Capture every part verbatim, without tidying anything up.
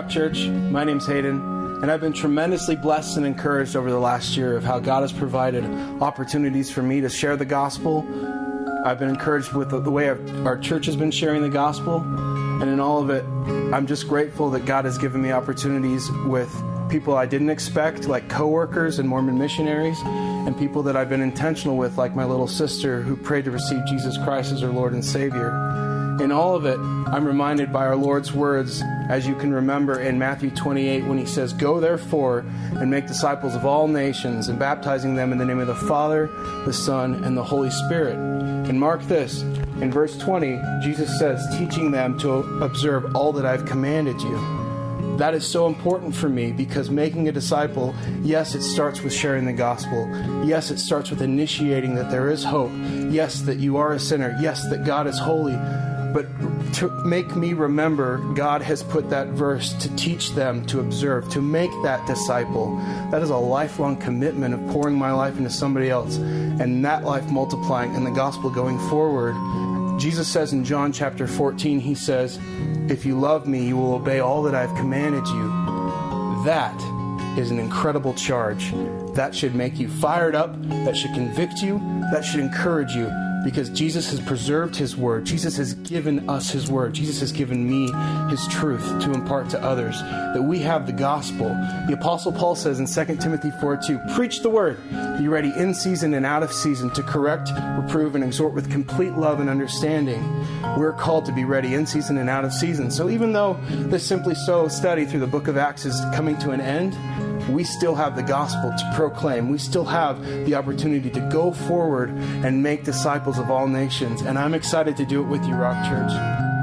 Rock Church. My name's Hayden, and I've been tremendously blessed and encouraged over the last year of how God has provided opportunities for me to share the gospel. I've been encouraged with the, the way our, our church has been sharing the gospel, and in all of it, I'm just grateful that God has given me opportunities with people I didn't expect, like coworkers and Mormon missionaries, and people that I've been intentional with, like my little sister who prayed to receive Jesus Christ as her Lord and Savior. In all of it, I'm reminded by our Lord's words, as you can remember in Matthew twenty-eight, when he says, "Go therefore and make disciples of all nations, and baptizing them in the name of the Father, the Son, and the Holy Spirit." And mark this, in verse twenty, Jesus says, teaching them to observe all that I've commanded you. That is so important for me because making a disciple, yes, it starts with sharing the gospel. Yes, it starts with initiating that there is hope. Yes, that you are a sinner. Yes, that God is holy. But to make me remember, God has put that verse to teach them to observe, to make that disciple. That is a lifelong commitment of pouring my life into somebody else and that life multiplying and the gospel going forward. Jesus says in John chapter fourteen, he says, "If you love me, you will obey all that I've commanded you." That is an incredible charge. That should make you fired up. That should convict you. That should encourage you. Because Jesus has preserved his word. Jesus has given us his word. Jesus has given me his truth to impart to others. That we have the gospel. The Apostle Paul says in Second Timothy four two, "Preach the word. Be ready in season and out of season to correct, reprove, and exhort with complete love and understanding." We're called to be ready in season and out of season. So even though this Simply So study through the book of Acts is coming to an end, we still have the gospel to proclaim. We still have the opportunity to go forward and make disciples of all nations. And I'm excited to do it with you, Rock Church.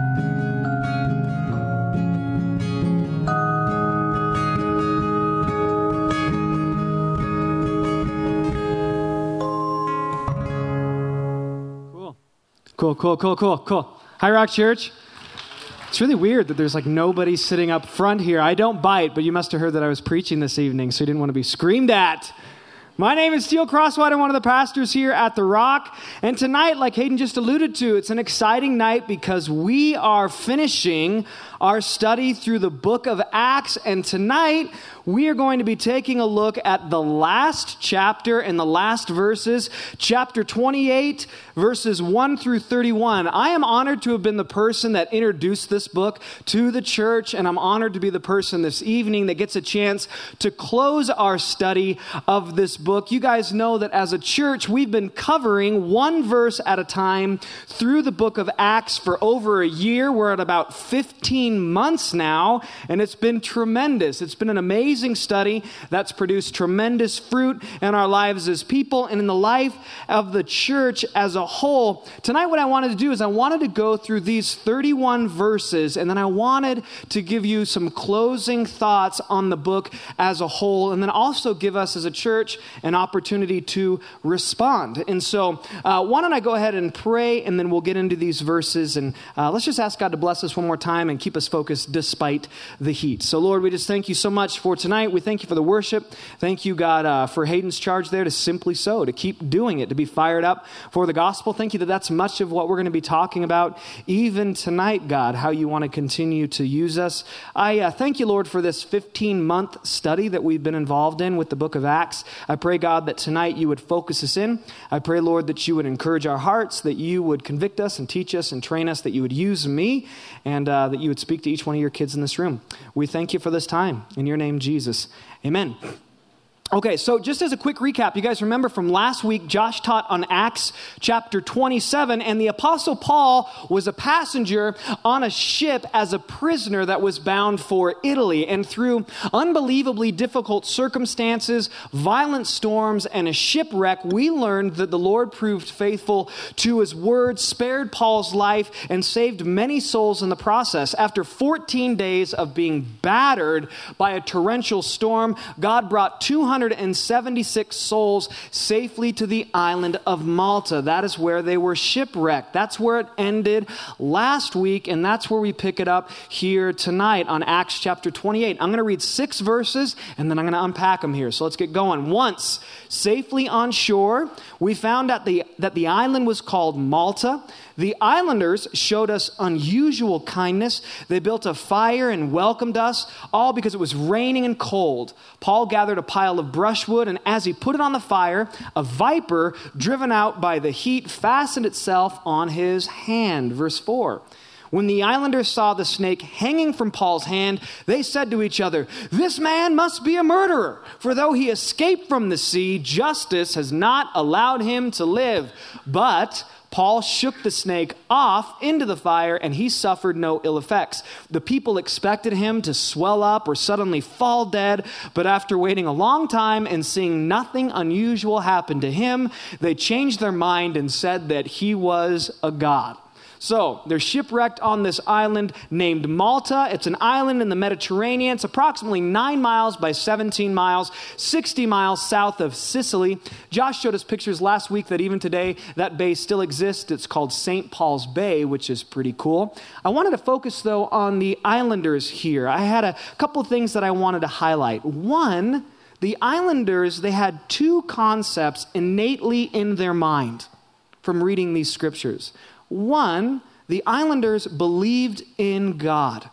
Cool. Cool, cool, cool, cool, cool. Hi, Rock Church. It's really weird that there's like nobody sitting up front here. I don't bite, but you must have heard that I was preaching this evening, so you didn't want to be screamed at. My name is Steele Crosswhite. I'm one of the pastors here at The Rock. And tonight, like Hayden just alluded to, it's an exciting night because we are finishing our study through the book of Acts. And tonight, we are going to be taking a look at the last chapter and the last verses, chapter twenty-eight, verses one through thirty-one. I am honored to have been the person that introduced this book to the church, and I'm honored to be the person this evening that gets a chance to close our study of this book. You guys know that as a church, we've been covering one verse at a time through the book of Acts for over a year. We're at about fifteen months now, and it's been tremendous. It's been an amazing study that's produced tremendous fruit in our lives as people and in the life of the church as a whole. Tonight, what I wanted to do is I wanted to go through these thirty-one verses, and then I wanted to give you some closing thoughts on the book as a whole, and then also give us as a church an opportunity to respond. And so, uh, why don't I go ahead and pray, and then we'll get into these verses, and uh, let's just ask God to bless us one more time and keep us focused despite the heat. So, Lord, we just thank you so much for tonight. We thank you for the worship. Thank you, God, uh, for Hayden's charge there to simply so, to keep doing it, to be fired up for the gospel. Thank you that that's much of what we're going to be talking about even tonight, God, how you want to continue to use us. I uh, thank you, Lord, for this fifteen-month study that we've been involved in with the book of Acts. I pray, God, that tonight you would focus us in. I pray, Lord, that you would encourage our hearts, that you would convict us and teach us and train us, that you would use me, and uh, that you would speak to each one of your kids in this room. We thank you for this time. In your name, Jesus. Amen. Okay, so just as a quick recap, you guys remember from last week, Josh taught on Acts chapter twenty-seven, and the Apostle Paul was a passenger on a ship as a prisoner that was bound for Italy. And through unbelievably difficult circumstances, violent storms, and a shipwreck, we learned that the Lord proved faithful to his word, spared Paul's life, and saved many souls in the process. After fourteen days of being battered by a torrential storm, God brought two hundred seventy-six souls safely to the island of Malta. That is where they were shipwrecked. That's where it ended last week, and that's where we pick it up here tonight on Acts chapter twenty-eight. I'm going to read six verses, and then I'm going to unpack them here. So let's get going. Once, safely on shore, we found out the, that the island was called Malta. The islanders showed us unusual kindness. They built a fire and welcomed us, all because it was raining and cold. Paul gathered a pile of brushwood, and as he put it on the fire, a viper, driven out by the heat, fastened itself on his hand. Verse four. When the islanders saw the snake hanging from Paul's hand, they said to each other, "This man must be a murderer, for though he escaped from the sea, justice has not allowed him to live." But Paul shook the snake off into the fire, and he suffered no ill effects. The people expected him to swell up or suddenly fall dead, but after waiting a long time and seeing nothing unusual happen to him, they changed their mind and said that he was a god. So, they're shipwrecked on this island named Malta. It's an island in the Mediterranean. It's approximately nine miles by seventeen miles, sixty miles south of Sicily. Josh showed us pictures last week that even today, that bay still exists. It's called Saint Paul's Bay, which is pretty cool. I wanted to focus, though, on the islanders here. I had a couple of things that I wanted to highlight. One, the islanders, they had two concepts innately in their mind from reading these scriptures. One, the islanders believed in God.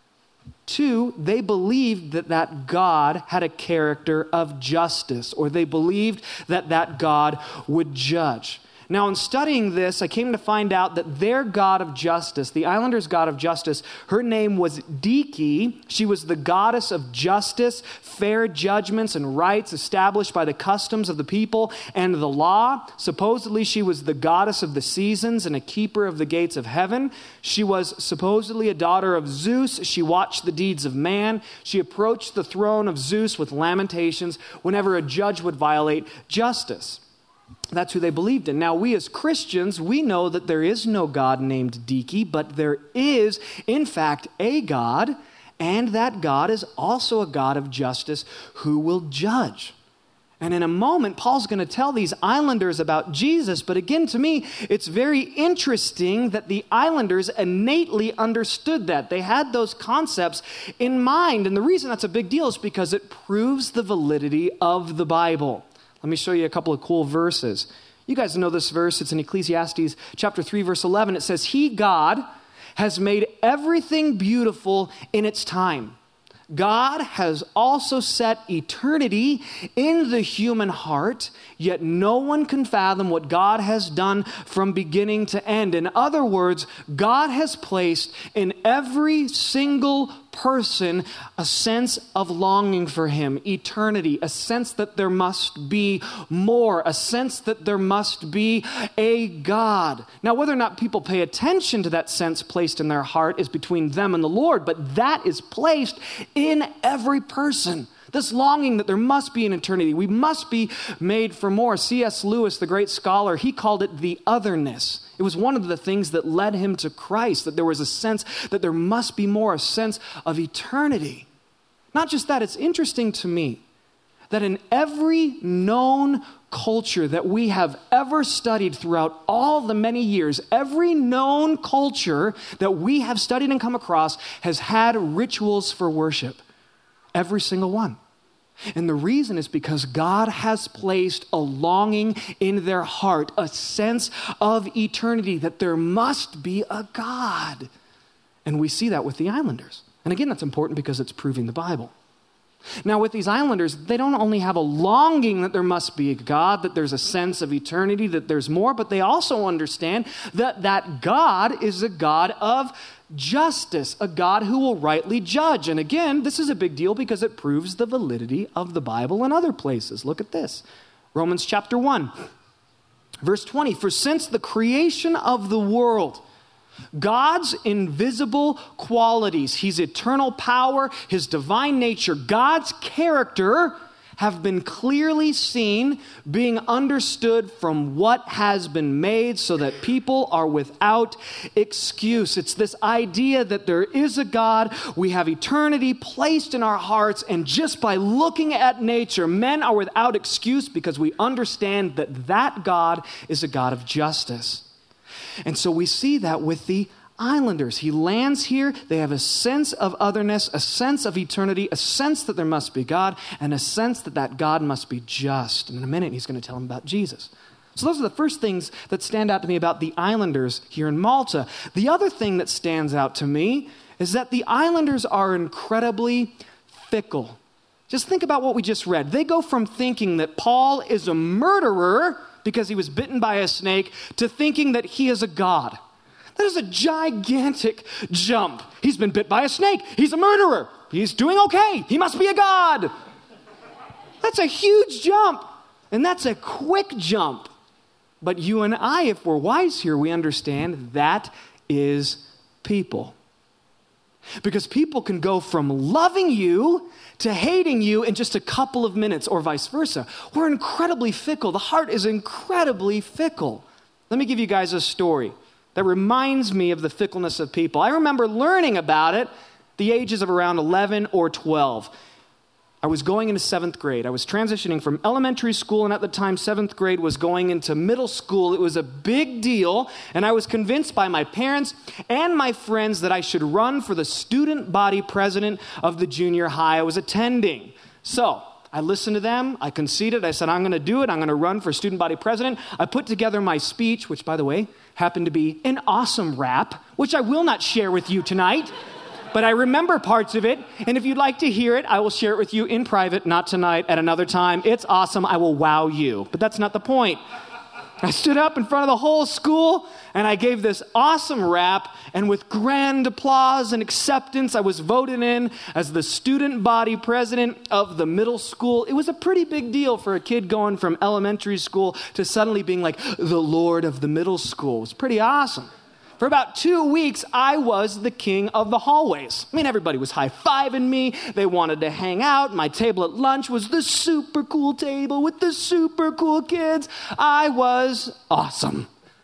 Two, they believed that that God had a character of justice, or they believed that that God would judge. Now, in studying this, I came to find out that their God of justice, the islanders' God of justice, her name was Dike. She was the goddess of justice, fair judgments, and rights established by the customs of the people and the law. Supposedly, she was the goddess of the seasons and a keeper of the gates of heaven. She was supposedly a daughter of Zeus. She watched the deeds of man. She approached the throne of Zeus with lamentations whenever a judge would violate justice. That's who they believed in. Now, we as Christians, we know that there is no God named Dike, but there is, in fact, a God, and that God is also a God of justice who will judge. And in a moment, Paul's going to tell these islanders about Jesus, but again, to me, it's very interesting that the islanders innately understood that. They had those concepts in mind, and the reason that's a big deal is because it proves the validity of the Bible. Let me show you a couple of cool verses. You guys know this verse. It's in Ecclesiastes chapter three, verse eleven. It says, "He, God, has made everything beautiful in its time. God has also set eternity in the human heart, yet no one can fathom what God has done from beginning to end." In other words, God has placed in every single person a sense of longing for him, eternity, a sense that there must be more, a sense that there must be a God. Now, whether or not people pay attention to that sense placed in their heart is between them and the Lord, but that is placed in every person. This longing that there must be an eternity. We must be made for more. C S Lewis, the great scholar, he called it the otherness. It was one of the things that led him to Christ, that there was a sense that there must be more, a sense of eternity. Not just that, it's interesting to me that in every known culture that we have ever studied throughout all the many years, every known culture that we have studied and come across has had rituals for worship. Every single one. And the reason is because God has placed a longing in their heart, a sense of eternity, that there must be a God. And we see that with the islanders. And again, that's important because it's proving the Bible. Now, with these islanders, they don't only have a longing that there must be a God, that there's a sense of eternity, that there's more, but they also understand that that God is a God of justice, a God who will rightly judge. And again, this is a big deal because it proves the validity of the Bible in other places. Look at this. Romans chapter one, verse twenty. "For since the creation of the world, God's invisible qualities, his eternal power, his divine nature, God's character have been clearly seen, being understood from what has been made, so that people are without excuse." It's this idea that there is a God, we have eternity placed in our hearts, and just by looking at nature, men are without excuse because we understand that that God is a God of justice. And so we see that with the islanders. He lands here. They have a sense of otherness, a sense of eternity, a sense that there must be God, and a sense that that God must be just. And in a minute, he's going to tell them about Jesus. So those are the first things that stand out to me about the islanders here in Malta. The other thing that stands out to me is that the islanders are incredibly fickle. Just think about what we just read. They go from thinking that Paul is a murderer because he was bitten by a snake to thinking that he is a god. That is a gigantic jump. He's been bit by a snake. He's a murderer. He's doing okay. He must be a god. That's a huge jump. And that's a quick jump. But you and I, if we're wise here, we understand that is people. Because people can go from loving you to hating you in just a couple of minutes, or vice versa. We're incredibly fickle. The heart is incredibly fickle. Let me give you guys a story that reminds me of the fickleness of people. I remember learning about it at the ages of around eleven or twelve. I was going into seventh grade. I was transitioning from elementary school, and at the time, seventh grade was going into middle school. It was a big deal, and I was convinced by my parents and my friends that I should run for the student body president of the junior high I was attending. So I listened to them. I conceded. I said, I'm going to do it. I'm going to run for student body president. I put together my speech, which, by the way, happened to be an awesome rap, which I will not share with you tonight. But I remember parts of it, and if you'd like to hear it, I will share it with you in private, not tonight, at another time. It's awesome. I will wow you. But that's not the point. I stood up in front of the whole school, and I gave this awesome rap, and with grand applause and acceptance, I was voted in as the student body president of the middle school. It was a pretty big deal for a kid going from elementary school to suddenly being like the lord of the middle school. It was pretty awesome. For about two weeks, I was the king of the hallways. I mean, everybody was high-fiving me. They wanted to hang out. My table at lunch was the super cool table with the super cool kids. I was awesome.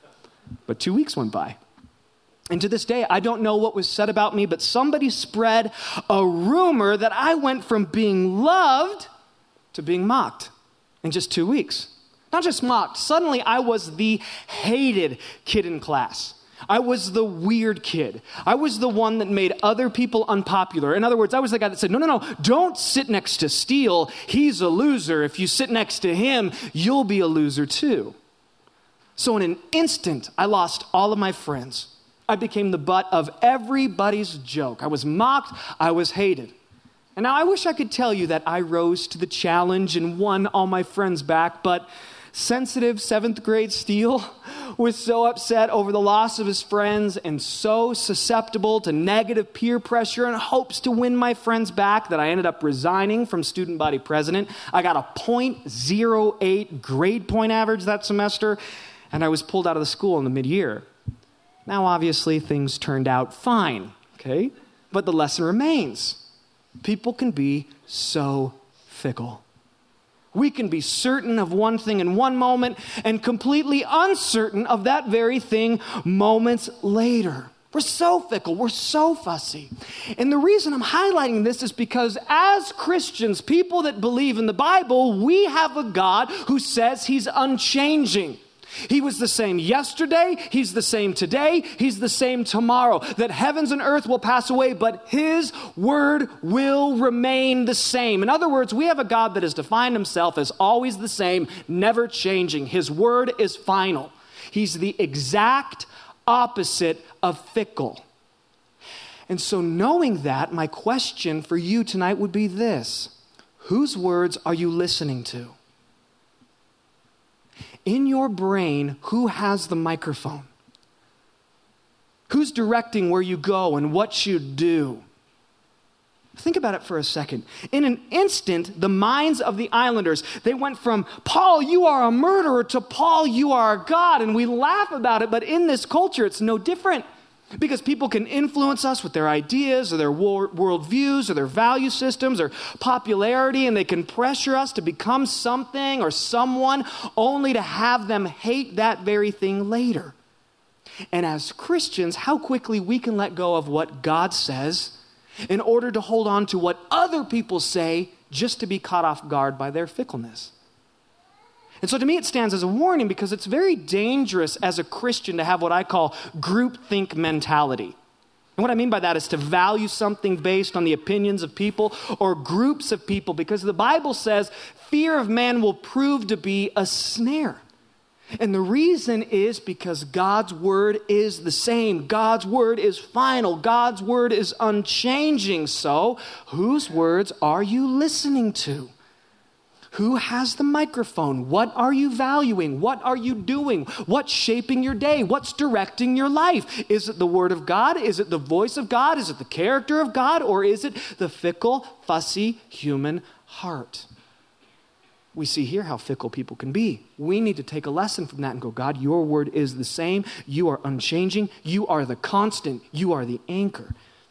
But two weeks went by. And to this day, I don't know what was said about me, but somebody spread a rumor that I went from being loved to being mocked in just two weeks. Not just mocked. Suddenly, I was the hated kid in class. I was the weird kid. I was the one that made other people unpopular. In other words, I was the guy that said, no, no, no, don't sit next to Steele. He's a loser. If you sit next to him, you'll be a loser too. So in an instant, I lost all of my friends. I became the butt of everybody's joke. I was mocked. I was hated. And now I wish I could tell you that I rose to the challenge and won all my friends back, but sensitive seventh grade Steele was so upset over the loss of his friends and so susceptible to negative peer pressure and hopes to win my friends back that I ended up resigning from student body president. I got a point oh eight grade point average that semester, and I was pulled out of the school in the mid-year. Now, obviously, things turned out fine, okay? But the lesson remains. People can be so fickle. We can be certain of one thing in one moment and completely uncertain of that very thing moments later. We're so fickle. We're so fussy. And the reason I'm highlighting this is because as Christians, people that believe in the Bible, we have a God who says he's unchanging. He was the same yesterday, he's the same today, he's the same tomorrow. That heavens and earth will pass away, but his word will remain the same. In other words, we have a God that has defined himself as always the same, never changing. His word is final. He's the exact opposite of fickle. And so knowing that, my question for you tonight would be this: whose words are you listening to? In your brain, who has the microphone? Who's directing where you go and what you do? Think about it for a second. In an instant, the minds of the islanders, they went from, Paul, you are a murderer, to Paul, you are a god. And we laugh about it, but in this culture, it's no different. Because people can influence us with their ideas or their wor- worldviews or their value systems or popularity, and they can pressure us to become something or someone only to have them hate that very thing later. And as Christians, how quickly we can let go of what God says in order to hold on to what other people say just to be caught off guard by their fickleness. And so to me, it stands as a warning because it's very dangerous as a Christian to have what I call groupthink mentality. And what I mean by that is to value something based on the opinions of people or groups of people, because the Bible says fear of man will prove to be a snare. And the reason is because God's word is the same. God's word is final. God's word is unchanging. So, whose words are you listening to? Who has the microphone? What are you valuing? What are you doing? What's shaping your day? What's directing your life? Is it the word of God? Is it the voice of God? Is it the character of God? Or is it the fickle, fussy human heart? We see here how fickle people can be. We need to take a lesson from that and go, God, your word is the same. You are unchanging. You are the constant. You are the anchor.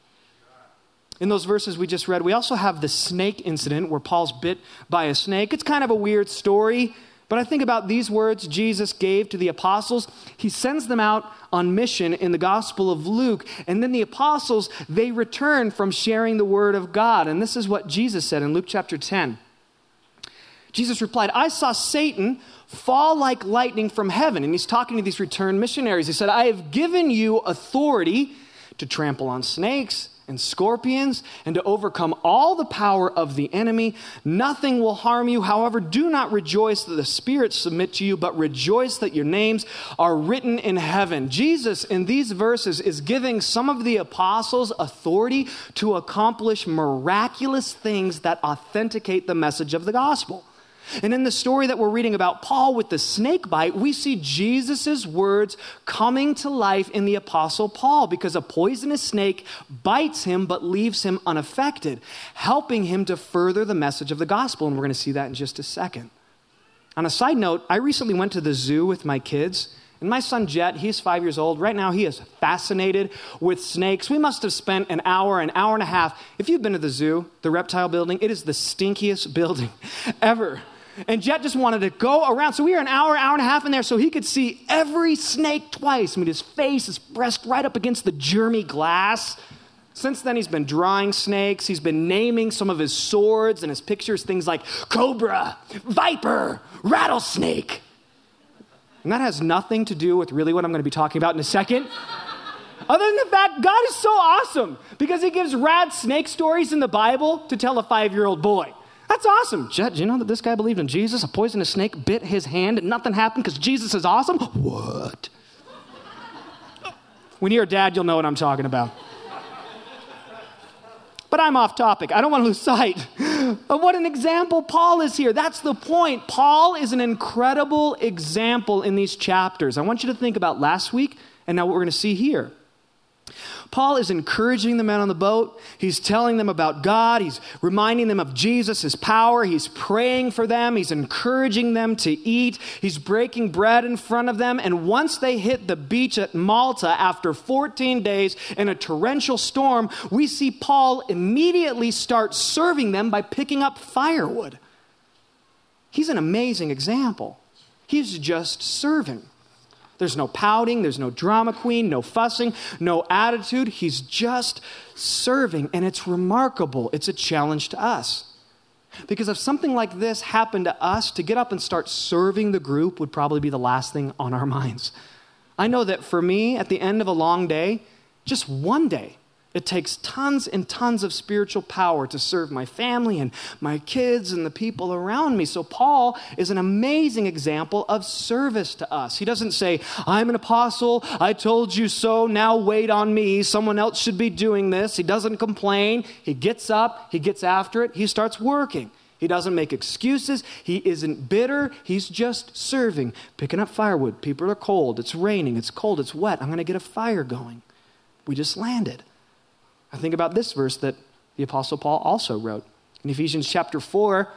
In those verses we just read, we also have the snake incident where Paul's bit by a snake. It's kind of a weird story, but I think about these words Jesus gave to the apostles. He sends them out on mission in the Gospel of Luke, and then the apostles, they return from sharing the word of God. And this is what Jesus said in Luke chapter ten. Jesus replied, I saw Satan fall like lightning from heaven. And he's talking to these returned missionaries. He said, I have given you authority to trample on snakes and scorpions and to overcome all the power of the enemy. Nothing will harm you. However, do not rejoice that the spirits submit to you, but rejoice that your names are written in heaven. Jesus, in these verses, is giving some of the apostles authority to accomplish miraculous things that authenticate the message of the gospel. And in the story that we're reading about Paul with the snake bite, we see Jesus' words coming to life in the apostle Paul because a poisonous snake bites him but leaves him unaffected, helping him to further the message of the gospel. And we're going to see that in just a second. On a side note, I recently went to the zoo with my kids. And my son Jet, he's five years old. Right now, he is fascinated with snakes. We must have spent an hour, an hour and a half. If you've been to the zoo, the reptile building, it is the stinkiest building ever. And Jet just wanted to go around. So we were an hour, hour and a half in there so he could see every snake twice. I mean, his face is pressed right up against the germy glass. Since then, he's been drawing snakes. He's been naming some of his swords and his pictures, things like cobra, viper, rattlesnake. And that has nothing to do with really what I'm going to be talking about in a second. Other than the fact, God is so awesome because he gives rad snake stories in the Bible to tell a five-year-old boy. That's awesome. Jet, do you know that this guy believed in Jesus? A poisonous snake bit his hand and nothing happened because Jesus is awesome? What? When you're a dad, you'll know what I'm talking about. But I'm off topic. I don't want to lose sight of what an example Paul is here. That's the point. Paul is an incredible example in these chapters. I want you to think about last week and now what we're going to see here. Paul is encouraging the men on the boat. He's telling them about God. He's reminding them of Jesus, his power. He's praying for them. He's encouraging them to eat. He's breaking bread in front of them. And once they hit the beach at Malta after fourteen days in a torrential storm, we see Paul immediately start serving them by picking up firewood. He's an amazing example. He's just serving. There's no pouting, there's no drama queen, no fussing, no attitude. He's just serving, and it's remarkable. It's a challenge to us. Because if something like this happened to us, to get up and start serving the group would probably be the last thing on our minds. I know that for me, at the end of a long day, just one day, it takes tons and tons of spiritual power to serve my family and my kids and the people around me. So Paul is an amazing example of service to us. He doesn't say, I'm an apostle, I told you so, now wait on me, someone else should be doing this. He doesn't complain. He gets up, he gets after it, he starts working. He doesn't make excuses. He isn't bitter. He's just serving, picking up firewood. People are cold. It's raining. It's cold. It's wet. I'm going to get a fire going. We just landed. I think about this verse that the Apostle Paul also wrote. In Ephesians chapter four,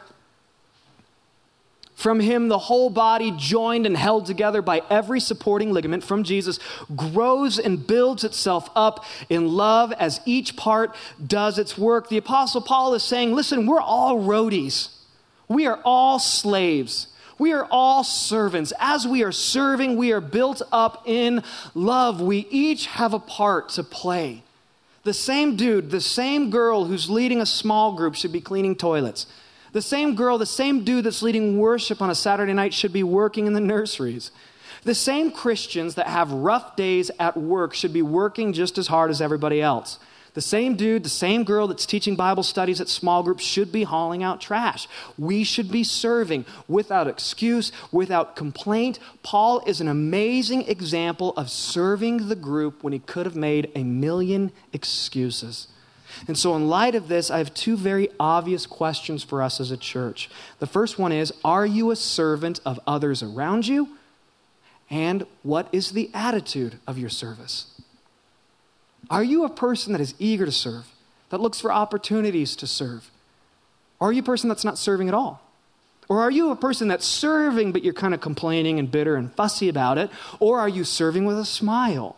from him the whole body, joined and held together by every supporting ligament from Jesus, grows and builds itself up in love as each part does its work. The Apostle Paul is saying, listen, we're all roadies. We are all slaves. We are all servants. As we are serving, we are built up in love. We each have a part to play. The same dude, the same girl who's leading a small group should be cleaning toilets. The same girl, the same dude that's leading worship on a Saturday night should be working in the nurseries. The same Christians that have rough days at work should be working just as hard as everybody else. The same dude, the same girl that's teaching Bible studies at small groups should be hauling out trash. We should be serving without excuse, without complaint. Paul is an amazing example of serving the group when he could have made a million excuses. And so in light of this, I have two very obvious questions for us as a church. The first one is, are you a servant of others around you? And what is the attitude of your service? Are you a person that is eager to serve, that looks for opportunities to serve? Or are you a person that's not serving at all? Or are you a person that's serving, but you're kind of complaining and bitter and fussy about it? Or are you serving with a smile?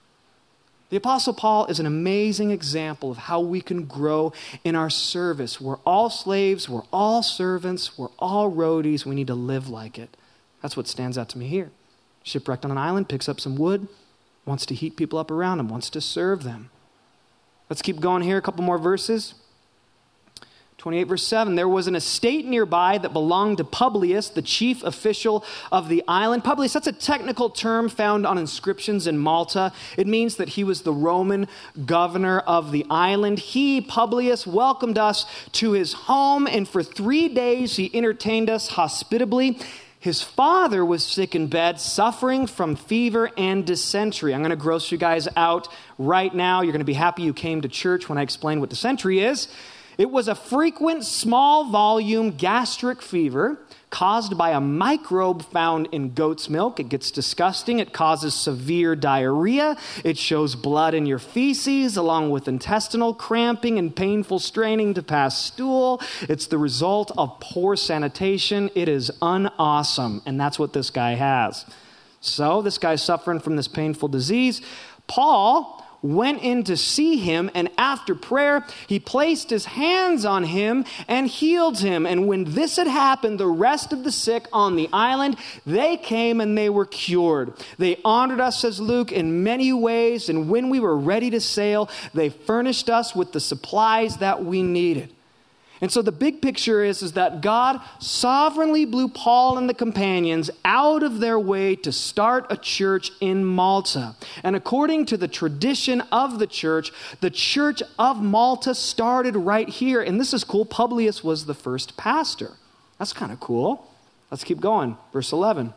The Apostle Paul is an amazing example of how we can grow in our service. We're all slaves, we're all servants, we're all roadies. We need to live like it. That's what stands out to me here. Shipwrecked on an island, picks up some wood, wants to heat people up around him, wants to serve them. Let's keep going here, a couple more verses. twenty-eight verse seven, there was an estate nearby that belonged to Publius, the chief official of the island. Publius, that's a technical term found on inscriptions in Malta. It means that he was the Roman governor of the island. He, Publius, welcomed us to his home, and for three days he entertained us hospitably. His father was sick in bed, suffering from fever and dysentery. I'm going to gross you guys out right now. You're going to be happy you came to church when I explain what dysentery is. It was a frequent small volume gastric fever caused by a microbe found in goat's milk. It gets disgusting. It causes severe diarrhea. It shows blood in your feces along with intestinal cramping and painful straining to pass stool. It's the result of poor sanitation. It is unawesome. And that's what this guy has. So this guy's suffering from this painful disease. Paul went in to see him, and after prayer, he placed his hands on him and healed him. And when this had happened, the rest of the sick on the island, they came and they were cured. They honored us, says Luke, in many ways, and when we were ready to sail, they furnished us with the supplies that we needed. And so the big picture is, is that God sovereignly blew Paul and the companions out of their way to start a church in Malta. And according to the tradition of the church, the church of Malta started right here. And this is cool. Publius was the first pastor. That's kind of cool. Let's keep going. Verse eleven.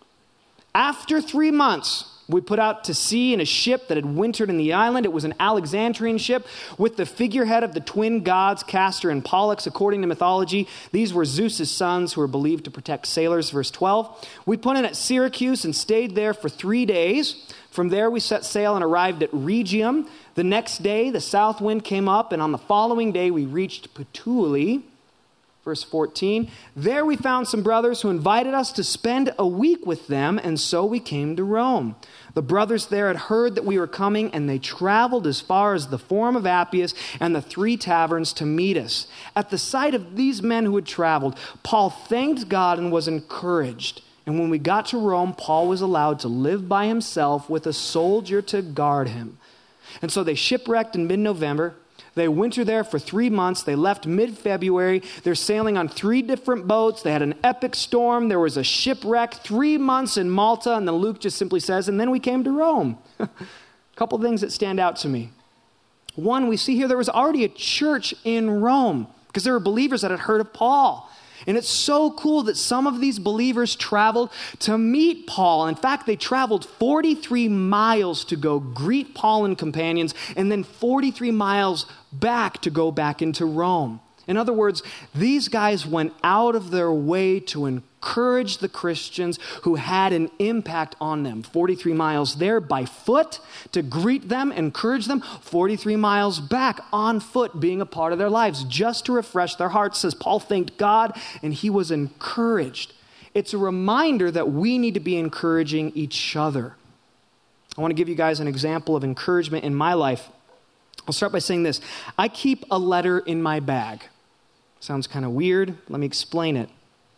After three months, we put out to sea in a ship that had wintered in the island. It was an Alexandrian ship with the figurehead of the twin gods, Castor and Pollux. According to mythology, these were Zeus's sons who were believed to protect sailors. Verse twelve. We put in at Syracuse and stayed there for three days. From there, we set sail and arrived at Rhegium. The next day, the south wind came up, and on the following day, we reached Puteoli. Verse fourteen, there we found some brothers who invited us to spend a week with them, and so we came to Rome. The brothers there had heard that we were coming, and they traveled as far as the Forum of Appius and the Three Taverns to meet us. At the sight of these men who had traveled, Paul thanked God and was encouraged. And when we got to Rome, Paul was allowed to live by himself with a soldier to guard him. And so they shipwrecked in mid-November. They wintered there for three months. They left mid-February. They're sailing on three different boats. They had an epic storm. There was a shipwreck, three months in Malta. And then Luke just simply says, and then we came to Rome. A couple things that stand out to me. One, we see here there was already a church in Rome because there were believers that had heard of Paul. And it's so cool that some of these believers traveled to meet Paul. In fact, they traveled forty-three miles to go greet Paul and companions, and then forty-three miles back to go back into Rome. In other words, these guys went out of their way to encourage the Christians who had an impact on them. forty-three miles there by foot to greet them, encourage them. forty-three miles back on foot, being a part of their lives, just to refresh their hearts. Says Paul thanked God and he was encouraged. It's a reminder that we need to be encouraging each other. I want to give you guys an example of encouragement in my life. I'll start by saying this. I keep a letter in my bag. Sounds kind of weird. Let me explain it.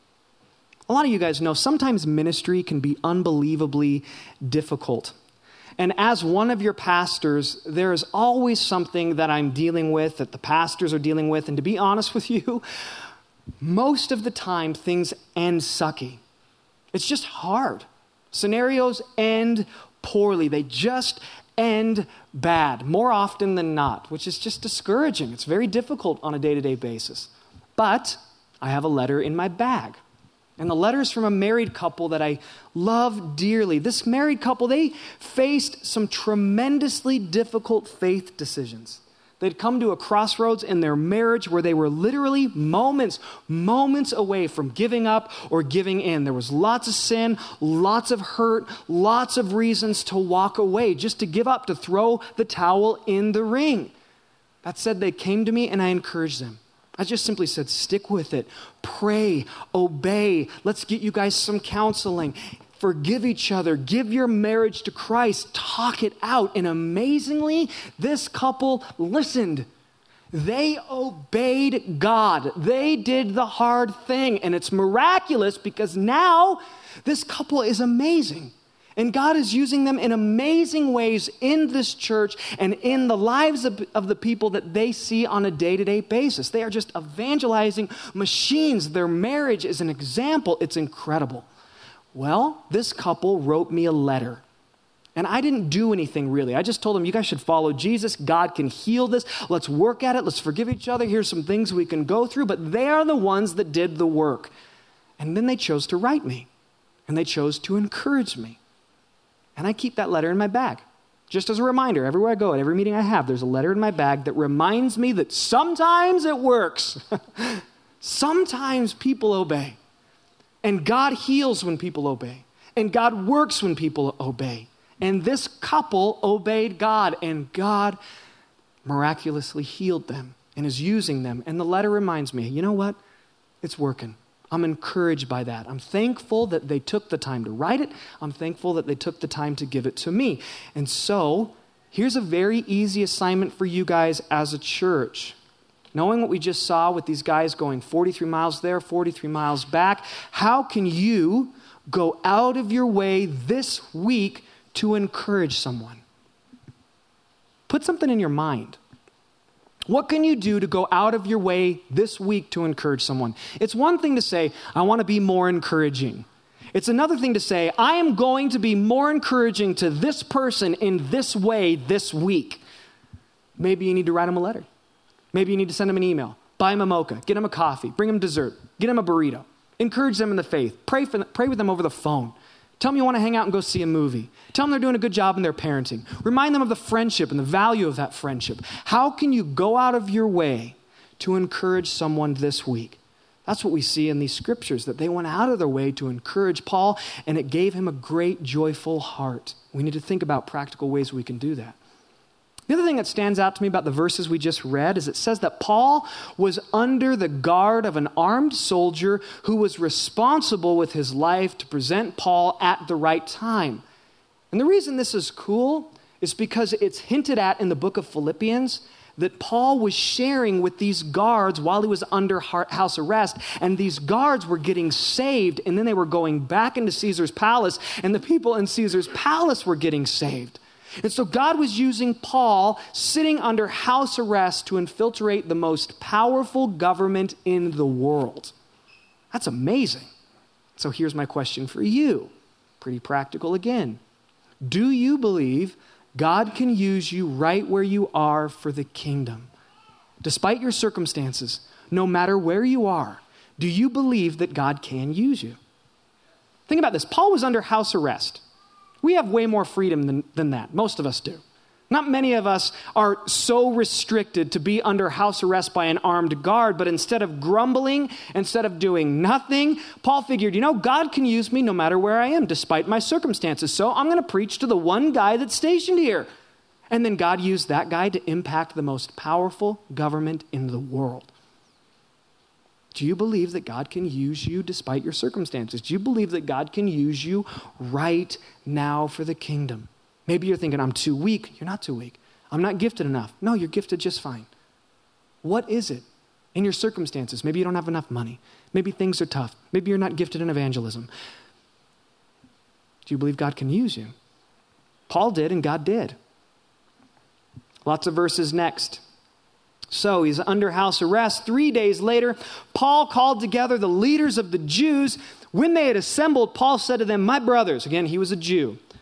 A lot of you guys know sometimes ministry can be unbelievably difficult. And as one of your pastors, there is always something that I'm dealing with, that the pastors are dealing with. And to be honest with you, most of the time things end sucky. It's just hard. Scenarios end poorly. They just end bad more often than not, which is just discouraging. It's very difficult on a day-to-day basis. But I have a letter in my bag. And the letter is from a married couple that I love dearly. This married couple, they faced some tremendously difficult faith decisions. They'd come to a crossroads in their marriage where they were literally moments, moments away from giving up or giving in. There was lots of sin, lots of hurt, lots of reasons to walk away, just to give up, to throw the towel in the ring. That said, they came to me and I encouraged them. I just simply said, stick with it, pray, obey. Let's get you guys some counseling. Forgive each other. Give your marriage to Christ. Talk it out. And amazingly, this couple listened. They obeyed God. They did the hard thing. And it's miraculous because now this couple is amazing. And God is using them in amazing ways in this church and in the lives of, of the people that they see on a day-to-day basis. They are just evangelizing machines. Their marriage is an example. It's incredible. Well, this couple wrote me a letter. And I didn't do anything really. I just told them, you guys should follow Jesus. God can heal this. Let's work at it. Let's forgive each other. Here's some things we can go through. But they are the ones that did the work. And then they chose to write me. And they chose to encourage me. And I keep that letter in my bag. Just as a reminder, everywhere I go, at every meeting I have, there's a letter in my bag that reminds me that sometimes it works. Sometimes people obey. And God heals when people obey. And God works when people obey. And this couple obeyed God, and God miraculously healed them and is using them. And the letter reminds me, you know what? It's working. I'm encouraged by that. I'm thankful that they took the time to write it. I'm thankful that they took the time to give it to me. And so, here's a very easy assignment for you guys as a church. Knowing what we just saw with these guys going forty-three miles there, forty-three miles back, how can you go out of your way this week to encourage someone? Put something in your mind. What can you do to go out of your way this week to encourage someone? It's one thing to say, I want to be more encouraging. It's another thing to say, I am going to be more encouraging to this person in this way this week. Maybe you need to write them a letter. Maybe you need to send them an email, buy them a mocha, get them a coffee, bring them dessert, get them a burrito, encourage them in the faith, pray for them, pray with them over the phone. Tell them you want to hang out and go see a movie. Tell them they're doing a good job in their parenting. Remind them of the friendship and the value of that friendship. How can you go out of your way to encourage someone this week? That's what we see in these scriptures, that they went out of their way to encourage Paul, and it gave him a great, joyful heart. We need to think about practical ways we can do that. The other thing that stands out to me about the verses we just read is it says that Paul was under the guard of an armed soldier who was responsible with his life to present Paul at the right time. And the reason this is cool is because it's hinted at in the book of Philippians that Paul was sharing with these guards while he was under house arrest, and these guards were getting saved, and then they were going back into Caesar's palace, and the people in Caesar's palace were getting saved. And so God was using Paul sitting under house arrest to infiltrate the most powerful government in the world. That's amazing. So here's my question for you. Pretty practical again. Do you believe God can use you right where you are for the kingdom? Despite your circumstances, no matter where you are, do you believe that God can use you? Think about this. Paul was under house arrest. We have way more freedom than, than that. Most of us do. Not many of us are so restricted to be under house arrest by an armed guard, but instead of grumbling, instead of doing nothing, Paul figured, you know, God can use me no matter where I am, despite my circumstances. So I'm going to preach to the one guy that's stationed here. And then God used that guy to impact the most powerful government in the world. Do you believe that God can use you despite your circumstances? Do you believe that God can use you right now for the kingdom? Maybe you're thinking, I'm too weak. You're not too weak. I'm not gifted enough. No, you're gifted just fine. What is it in your circumstances? Maybe you don't have enough money. Maybe things are tough. Maybe you're not gifted in evangelism. Do you believe God can use you? Paul did, and God did. Lots of verses next. So he's under house arrest. Three days later, Paul called together the leaders of the Jews. When they had assembled, Paul said to them, my brothers, again, he was a Jew,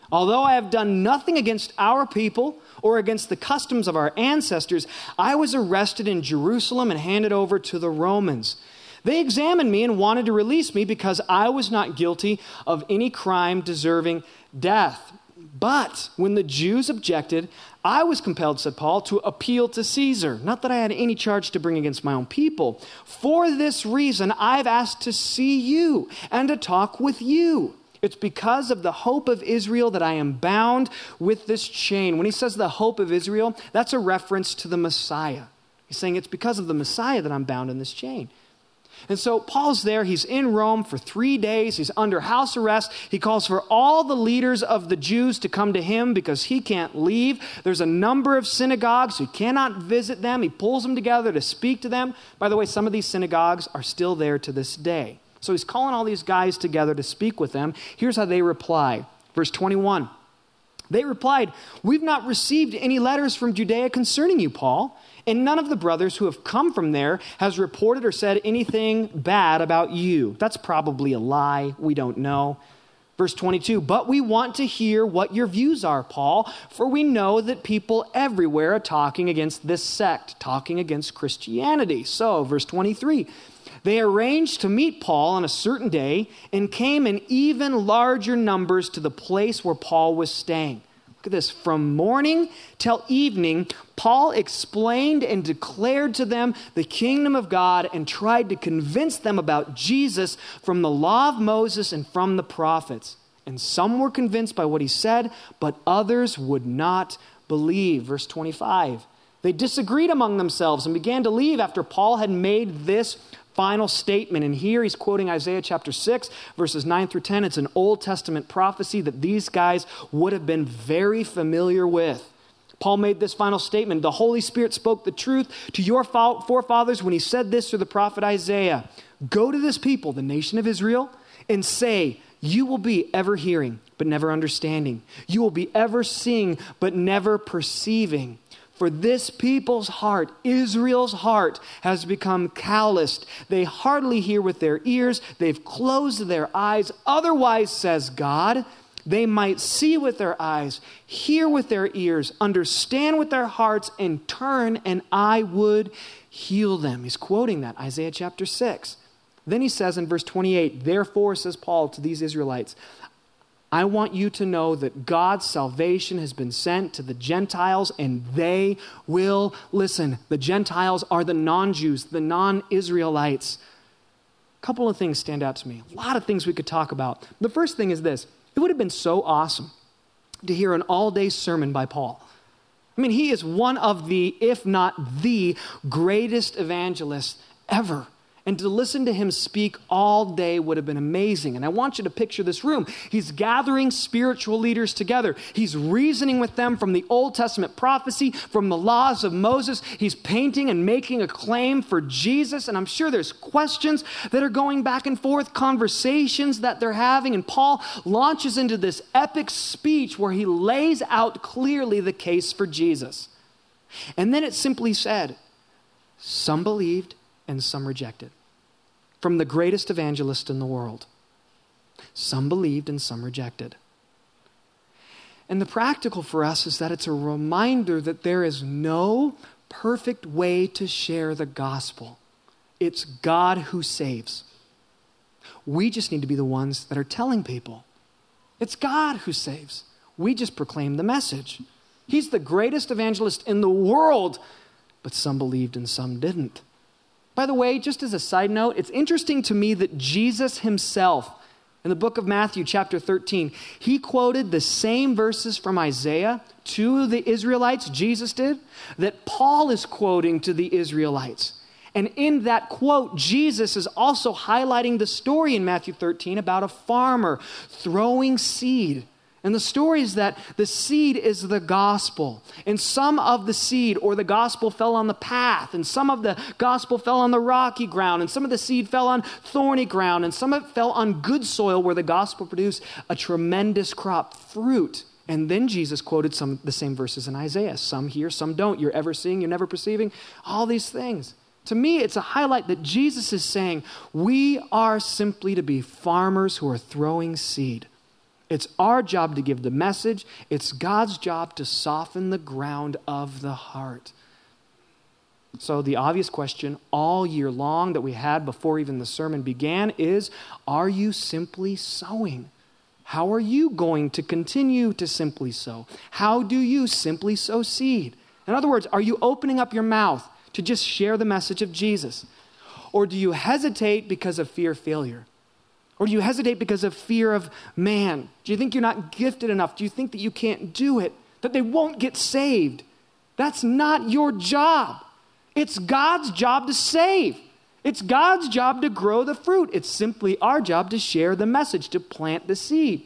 Although I have done nothing against our people or against the customs of our ancestors, I was arrested in Jerusalem and handed over to the Romans. They examined me and wanted to release me because I was not guilty of any crime deserving death. But when the Jews objected, I was compelled, said Paul, to appeal to Caesar. Not that I had any charge to bring against my own people. For this reason, I've asked to see you and to talk with you. It's because of the hope of Israel that I am bound with this chain. When he says the hope of Israel, that's a reference to the Messiah. He's saying it's because of the Messiah that I'm bound in this chain. And so Paul's there. He's in Rome for three days. He's under house arrest. He calls for all the leaders of the Jews to come to him because he can't leave. There's a number of synagogues. He cannot visit them. He pulls them together to speak to them. By the way, some of these synagogues are still there to this day. So he's calling all these guys together to speak with them. Here's how they reply. Verse twenty-one. They replied, "We've not received any letters from Judea concerning you, Paul. And none of the brothers who have come from there has reported or said anything bad about you." That's probably a lie. We don't know. Verse twenty-two, "But we want to hear what your views are, Paul, for we know that people everywhere are talking against this sect, talking against Christianity." So, verse twenty-three, "They arranged to meet Paul on a certain day and came in even larger numbers to the place where Paul was staying." Look at this. From morning till evening, Paul explained and declared to them the kingdom of God and tried to convince them about Jesus from the law of Moses and from the prophets. And some were convinced by what he said, but others would not believe. Verse twenty-five. They disagreed among themselves and began to leave after Paul had made this final statement. And here he's quoting Isaiah chapter six, verses nine through ten. It's an Old Testament prophecy that these guys would have been very familiar with. Paul made this final statement. "The Holy Spirit spoke the truth to your forefathers when he said this through the prophet Isaiah. Go to this people, the nation of Israel, and say, you will be ever hearing, but never understanding. You will be ever seeing, but never perceiving. For this people's heart, Israel's heart, has become calloused. They hardly hear with their ears. They've closed their eyes. Otherwise, says God, they might see with their eyes, hear with their ears, understand with their hearts, and turn, and I would heal them." He's quoting that, Isaiah chapter six. Then he says in verse twenty-eight, "Therefore, says Paul to these Israelites, I want you to know that God's salvation has been sent to the Gentiles, and they will listen." The Gentiles are the non-Jews, the non-Israelites. A couple of things stand out to me. A lot of things we could talk about. The first thing is this. It would have been so awesome to hear an all-day sermon by Paul. I mean, he is one of the, if not the greatest evangelists ever. And to listen to him speak all day would have been amazing. And I want you to picture this room. He's gathering spiritual leaders together. He's reasoning with them from the Old Testament prophecy, from the laws of Moses. He's painting and making a claim for Jesus. And I'm sure there's questions that are going back and forth, conversations that they're having. And Paul launches into this epic speech where he lays out clearly the case for Jesus. And then it simply said, some believed and some rejected. From the greatest evangelist in the world. Some believed and some rejected. And the practical for us is that it's a reminder that there is no perfect way to share the gospel. It's God who saves. We just need to be the ones that are telling people. It's God who saves. We just proclaim the message. He's the greatest evangelist in the world, but some believed and some didn't. By the way, just as a side note, it's interesting to me that Jesus himself, in the book of Matthew chapter thirteen, he quoted the same verses from Isaiah to the Israelites, Jesus did, that Paul is quoting to the Israelites. And in that quote, Jesus is also highlighting the story in Matthew thirteen about a farmer throwing seed. And the story is that the seed is the gospel. And some of the seed or the gospel fell on the path. And some of the gospel fell on the rocky ground. And some of the seed fell on thorny ground. And some of it fell on good soil where the gospel produced a tremendous crop, fruit. And then Jesus quoted some of the same verses in Isaiah. Some hear, some don't. You're ever seeing, you're never perceiving. All these things. To me, it's a highlight that Jesus is saying, we are simply to be farmers who are throwing seed. It's our job to give the message. It's God's job to soften the ground of the heart. So the obvious question all year long that we had before even the sermon began is, are you simply sowing? How are you going to continue to simply sow? How do you simply sow seed? In other words, are you opening up your mouth to just share the message of Jesus? Or do you hesitate because of fear of failure? Or do you hesitate because of fear of man? Do you think you're not gifted enough? Do you think that you can't do it? That they won't get saved? That's not your job. It's God's job to save. It's God's job to grow the fruit. It's simply our job to share the message, to plant the seed.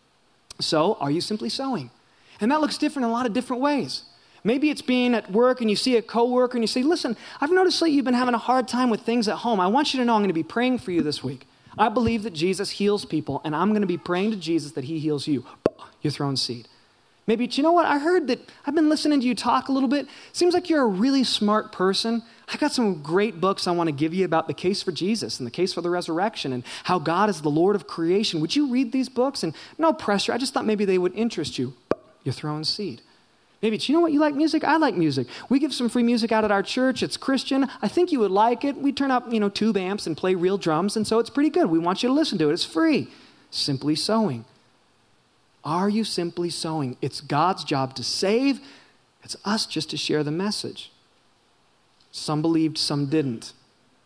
So, are you simply sowing? And that looks different in a lot of different ways. Maybe it's being at work and you see a coworker and you say, listen, I've noticed that you've been having a hard time with things at home. I want you to know I'm going to be praying for you this week. I believe that Jesus heals people, and I'm going to be praying to Jesus that he heals you. You're throwing seed. Maybe, you know what? I heard that I've been listening to you talk a little bit. Seems like you're a really smart person. I've got some great books I want to give you about the case for Jesus and the case for the resurrection and how God is the Lord of creation. Would you read these books? And no pressure. I just thought maybe they would interest you. You're throwing seed. Maybe it's, you know what, you like music? I like music. We give some free music out at our church. It's Christian. I think you would like it. We turn up, you know, tube amps and play real drums, and so it's pretty good. We want you to listen to it. It's free. Simply sowing. Are you simply sowing? It's God's job to save. It's us just to share the message. Some believed, some didn't.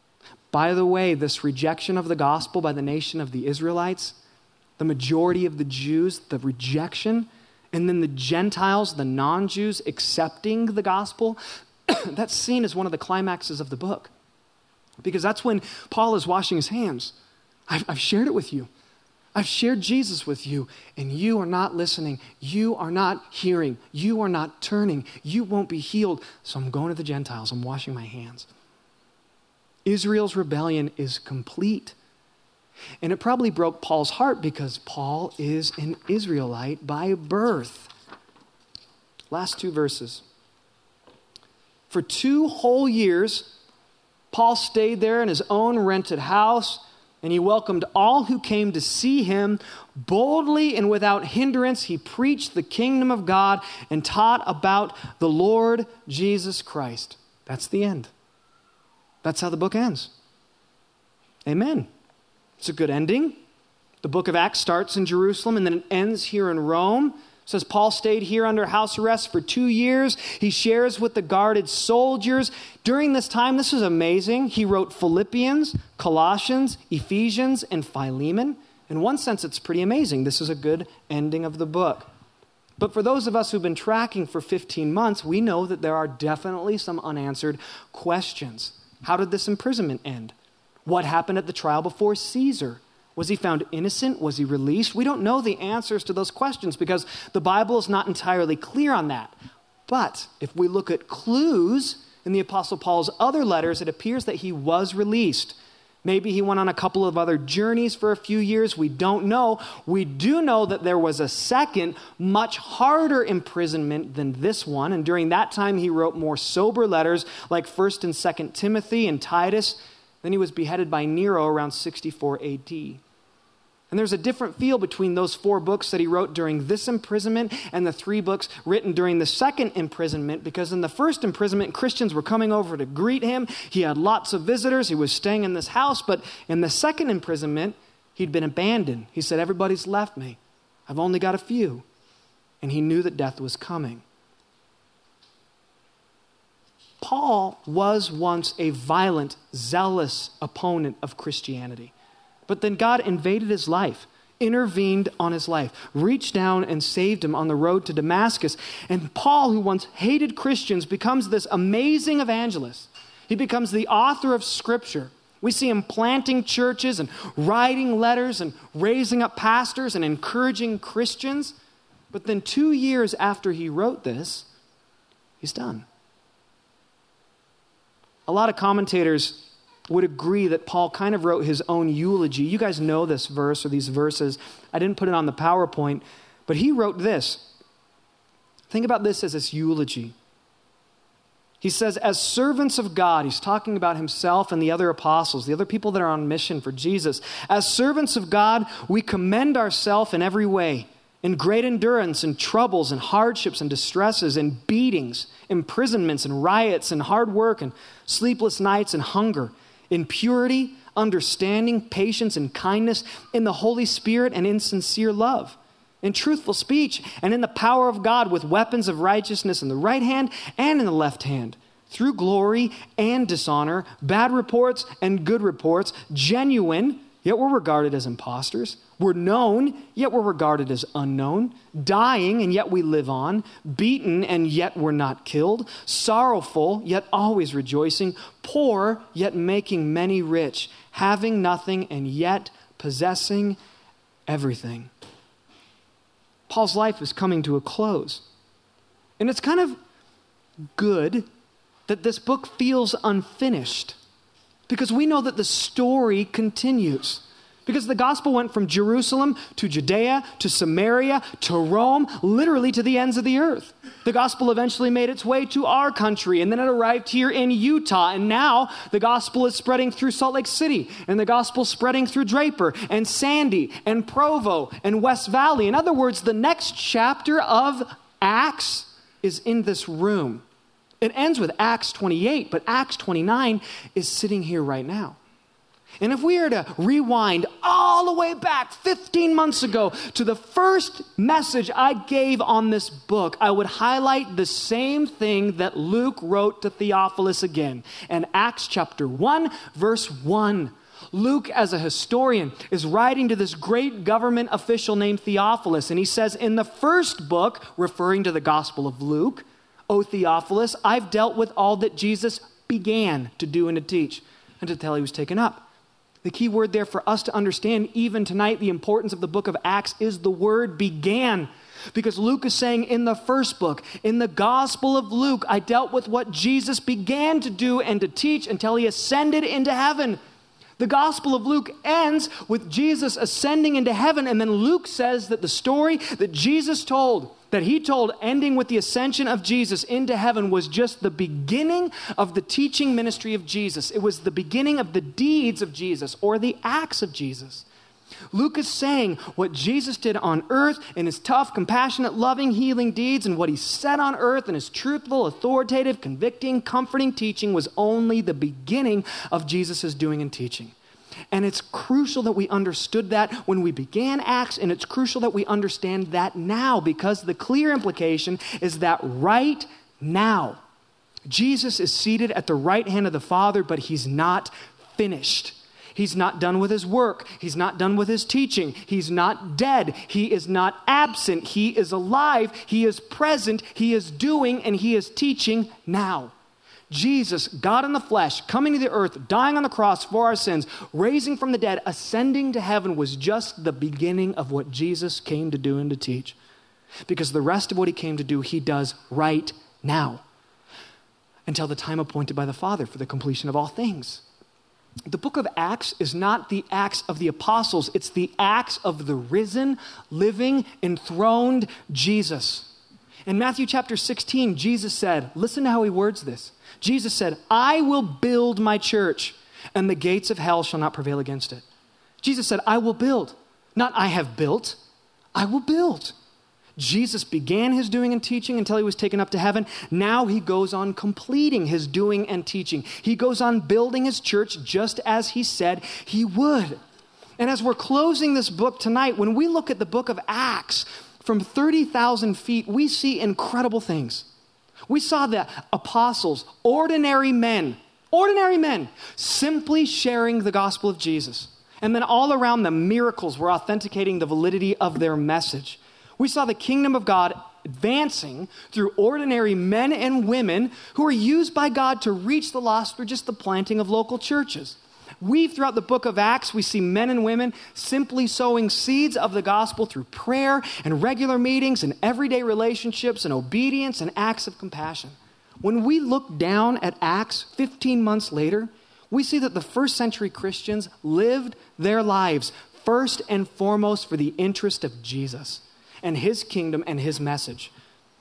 By the way, this rejection of the gospel by the nation of the Israelites, the majority of the Jews, the rejection, and then the Gentiles, the non-Jews, accepting the gospel, that's seen as one of the climaxes of the book. Because that's when Paul is washing his hands. I've, I've shared it with you. I've shared Jesus with you, and you are not listening. You are not hearing. You are not turning. You won't be healed. So I'm going to the Gentiles. I'm washing my hands. Israel's rebellion is complete. And it probably broke Paul's heart because Paul is an Israelite by birth. Last two verses. For two whole years, Paul stayed there in his own rented house, and he welcomed all who came to see him. Boldly and without hindrance, he preached the kingdom of God and taught about the Lord Jesus Christ. That's the end. That's how the book ends. Amen. It's a good ending. The book of Acts starts in Jerusalem and then it ends here in Rome. It says Paul stayed here under house arrest for two years. He shares with the guarded soldiers. During this time, this is amazing. He wrote Philippians, Colossians, Ephesians, and Philemon. In one sense, it's pretty amazing. This is a good ending of the book. But for those of us who've been tracking for fifteen months, we know that there are definitely some unanswered questions. How did this imprisonment end? What happened at the trial before Caesar? Was he found innocent? Was he released? We don't know the answers to those questions because the Bible is not entirely clear on that. But if we look at clues in the Apostle Paul's other letters, it appears that he was released. Maybe he went on a couple of other journeys for a few years. We don't know. We do know that there was a second, much harder imprisonment than this one. And during that time, he wrote more sober letters like First and Second Timothy and Titus. Then he was beheaded by Nero around sixty-four A D. And there's a different feel between those four books that he wrote during this imprisonment and the three books written during the second imprisonment, because in the first imprisonment, Christians were coming over to greet him. He had lots of visitors. He was staying in this house. But in the second imprisonment, he'd been abandoned. He said, everybody's left me. I've only got a few. And he knew that death was coming. Paul was once a violent, zealous opponent of Christianity. But then God invaded his life, intervened on his life, reached down and saved him on the road to Damascus. And Paul, who once hated Christians, becomes this amazing evangelist. He becomes the author of Scripture. We see him planting churches and writing letters and raising up pastors and encouraging Christians. But then two years after he wrote this, he's done. A lot of commentators would agree that Paul kind of wrote his own eulogy. You guys know this verse or these verses. I didn't put it on the PowerPoint, but he wrote this. Think about this as his eulogy. He says, as servants of God, he's talking about himself and the other apostles, the other people that are on mission for Jesus. As servants of God, we commend ourselves in every way, in great endurance, in troubles, and hardships, and distresses, and beatings, imprisonments, and riots, and hard work, and sleepless nights, and hunger, in purity, understanding, patience, and kindness, in the Holy Spirit, and in sincere love, in truthful speech, and in the power of God, with weapons of righteousness in the right hand and in the left hand, through glory and dishonor, bad reports and good reports, genuine, yet we're regarded as impostors. We're known, yet we're regarded as unknown. Dying, and yet we live on. Beaten, and yet we're not killed. Sorrowful, yet always rejoicing. Poor, yet making many rich. Having nothing, and yet possessing everything. Paul's life is coming to a close. And it's kind of good that this book feels unfinished, because we know that the story continues. Because the gospel went from Jerusalem to Judea to Samaria to Rome, literally to the ends of the earth. The gospel eventually made its way to our country, and then it arrived here in Utah. And now the gospel is spreading through Salt Lake City, and the gospel is spreading through Draper and Sandy and Provo and West Valley. In other words, the next chapter of Acts is in this room. It ends with Acts twenty-eight, but Acts twenty-nine is sitting here right now. And if we were to rewind all the way back fifteen months ago to the first message I gave on this book, I would highlight the same thing that Luke wrote to Theophilus again. In Acts chapter one, verse one, Luke, as a historian, is writing to this great government official named Theophilus. And he says in the first book, referring to the Gospel of Luke, O Theophilus, I've dealt with all that Jesus began to do and to teach until he was taken up. The key word there for us to understand even tonight the importance of the book of Acts is the word began. Because Luke is saying in the first book, in the Gospel of Luke, I dealt with what Jesus began to do and to teach until he ascended into heaven. The Gospel of Luke ends with Jesus ascending into heaven, and then Luke says that the story that Jesus told, that he told ending with the ascension of Jesus into heaven, was just the beginning of the teaching ministry of Jesus. It was the beginning of the deeds of Jesus, or the acts of Jesus. Luke is saying what Jesus did on earth in his tough, compassionate, loving, healing deeds, and what he said on earth in his truthful, authoritative, convicting, comforting teaching was only the beginning of Jesus' doing and teaching. And it's crucial that we understood that when we began Acts, and it's crucial that we understand that now, because the clear implication is that right now, Jesus is seated at the right hand of the Father, but he's not finished. He's not done with his work. He's not done with his teaching. He's not dead. He is not absent. He is alive. He is present. He is doing, and he is teaching now. Jesus, God in the flesh, coming to the earth, dying on the cross for our sins, raising from the dead, ascending to heaven, was just the beginning of what Jesus came to do and to teach. Because the rest of what he came to do, he does right now, until the time appointed by the Father for the completion of all things. The book of Acts is not the Acts of the apostles. It's the Acts of the risen, living, enthroned Jesus. In Matthew chapter sixteen, Jesus said, listen to how he words this. Jesus said, I will build my church, and the gates of hell shall not prevail against it. Jesus said, I will build. Not I have built, I will build. Jesus began his doing and teaching until he was taken up to heaven. Now he goes on completing his doing and teaching. He goes on building his church just as he said he would. And as we're closing this book tonight, when we look at the book of Acts from thirty thousand feet, we see incredible things. We saw the apostles, ordinary men, ordinary men, simply sharing the gospel of Jesus. And then all around them, miracles were authenticating the validity of their message. We saw the kingdom of God advancing through ordinary men and women who are used by God to reach the lost through just the planting of local churches. Weave throughout the book of Acts, we see men and women simply sowing seeds of the gospel through prayer and regular meetings and everyday relationships and obedience and acts of compassion. When we look down at Acts fifteen months later, we see that the first century Christians lived their lives first and foremost for the interest of Jesus and his kingdom and his message.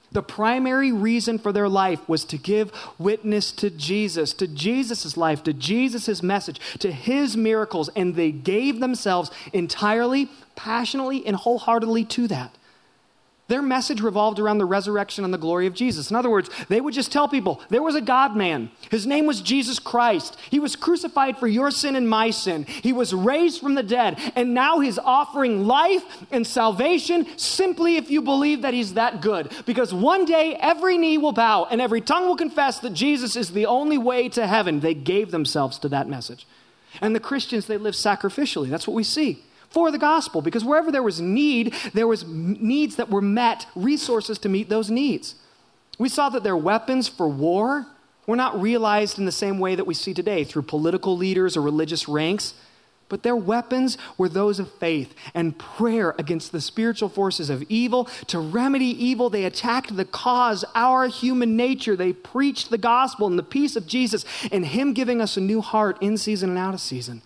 The primary reason for their life was to give witness to Jesus, to Jesus' life, to Jesus' message, to his miracles, and they gave themselves entirely, passionately, and wholeheartedly to that. Their message revolved around the resurrection and the glory of Jesus. In other words, they would just tell people, there was a God-man. His name was Jesus Christ. He was crucified for your sin and my sin. He was raised from the dead, and now he's offering life and salvation simply if you believe that he's that good. Because one day, every knee will bow, and every tongue will confess that Jesus is the only way to heaven. They gave themselves to that message. And the Christians, they lived sacrificially. That's what we see. For the gospel, because wherever there was need, there was needs that were met, resources to meet those needs. We saw that their weapons for war were not realized in the same way that we see today through political leaders or religious ranks, but their weapons were those of faith and prayer against the spiritual forces of evil. To remedy evil, they attacked the cause, our human nature. They preached the gospel and the peace of Jesus and him giving us a new heart in season and out of season.